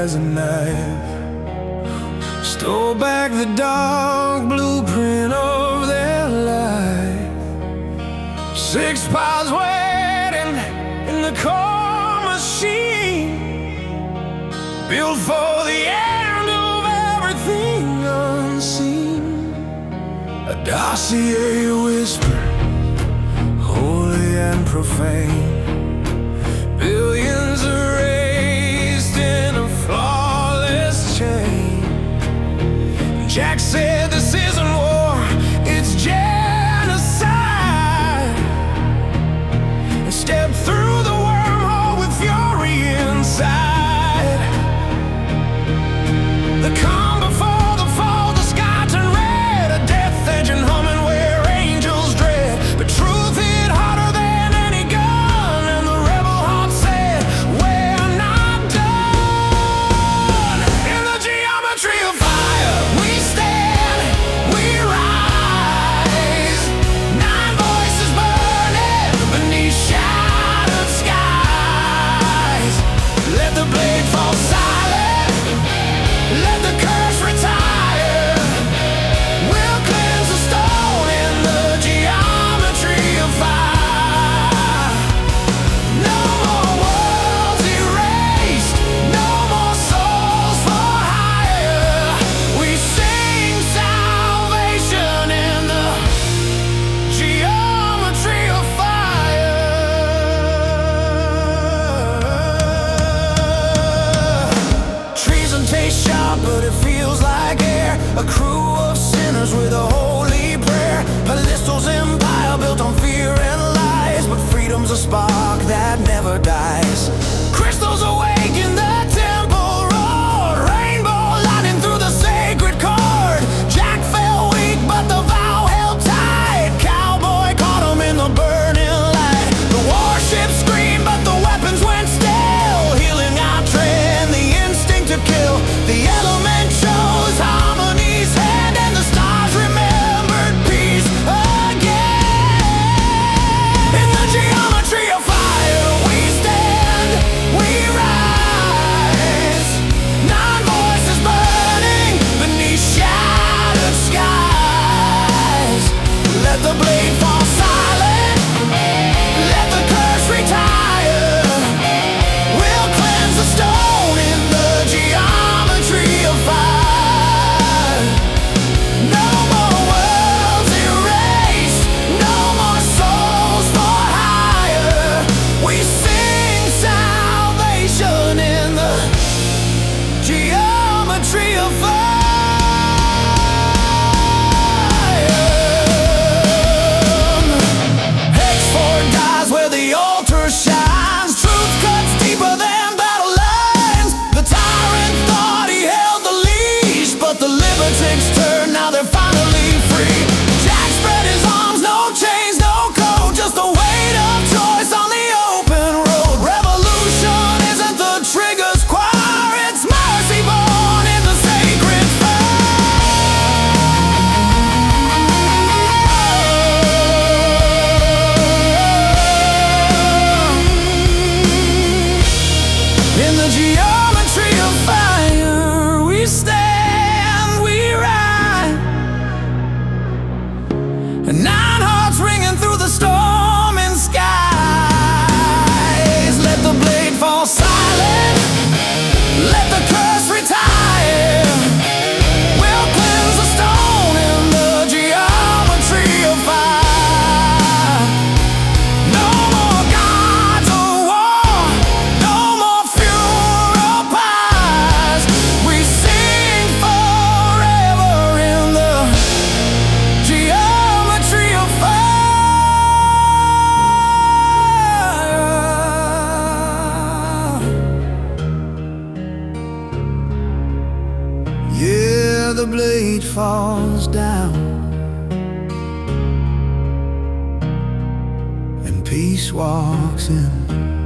as a knife. Stole back the dark blueprint of their life. 6 piles waiting in the core machine, built for the end of everything unseen. A dossier whisper, holy and profane. Billions erased in a flawless chain. Jack said this isn't war, it's genocide. And stepped through the wormhole with fury inside. The calm before the fall, the sky turned red, a death engine humming where angels dread. But truth hit harder than any gun, and the rebel heart said, we're not done. In the geometry of fire, we stand, we rise. 9 voices burning beneath shattered skies. Let the blade fall silent, let the curse retire. We'll cleanse the stone in the geometry of fire. No more worlds erased, no more souls for hire. We sing salvation in the geometry of fire. Treason tastes sharp, but it feels like air. A crew of sinners with a holy prayer. Callisto's empire built on fear and lies, but freedom's a spark that never dies. Crystals awake in the temple roared, rainbow lightning through the sacred cord. Jack fell weak, but the vow held tight. Cowboy caught him in the burning light. The warships screamed, but the weapons went still. Healing our trend, the instinct to kill. The element chose harmony's hand, and the stars remembered peace again. In the geometry of fire, we stand, we rise. 9 voices burning beneath shattered skies. Let the blade fall silent, let the curse retire. We'll cleanse the stone in the geometry of fire. No more worlds erased, no more souls for hire. We sing salvation in the geometry of fire. Hexford dies where the altar shines. Truth cuts deeper than battle lines. The tyrant thought he held the leash, but the libertics turned, now they're finally free. Jack spread his arms, no chains, no code, just the weight of choice on the open road. Revolution isn't the trigger's choir, it's mercy born in the sacred in the geometry of fire, we stand, we rise. 9 hearts ringing through the storming skies. Let the blade fall silent, let the curse retire. We'll cleanse the stone in the geometry of fire. No more gods of war, no more funeral pyres. We sing forever in the geometry of fire. Yeah, the blade falls down, and peace walks in.